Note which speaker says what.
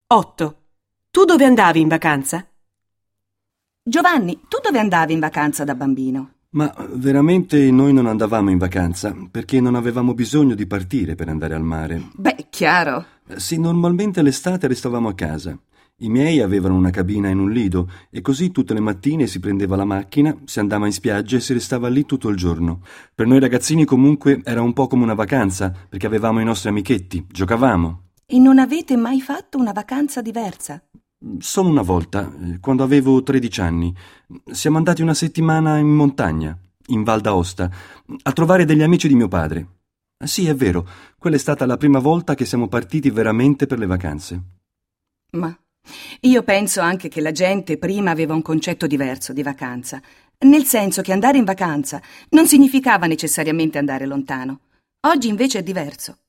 Speaker 1: 8. Tu dove andavi in vacanza?
Speaker 2: Giovanni, tu dove andavi in vacanza da bambino?
Speaker 3: Ma veramente noi non andavamo in vacanza perché non avevamo bisogno di partire per andare al mare.
Speaker 2: Beh, chiaro.
Speaker 3: Sì, normalmente l'estate restavamo a casa. I miei avevano una cabina in un lido e così tutte le mattine si prendeva la macchina, si andava in spiaggia e si restava lì tutto il giorno. Per noi ragazzini comunque era un po' come una vacanza perché avevamo i nostri amichetti, giocavamo.
Speaker 2: E non avete mai fatto una vacanza diversa?
Speaker 3: Solo una volta, quando avevo 13 anni. Siamo andati una settimana in montagna, in Val d'Aosta, a trovare degli amici di mio padre. Sì, è vero, quella è stata la prima volta che siamo partiti veramente per le vacanze.
Speaker 2: Ma io penso anche che la gente prima aveva un concetto diverso di vacanza, nel senso che andare in vacanza non significava necessariamente andare lontano. Oggi invece è diverso.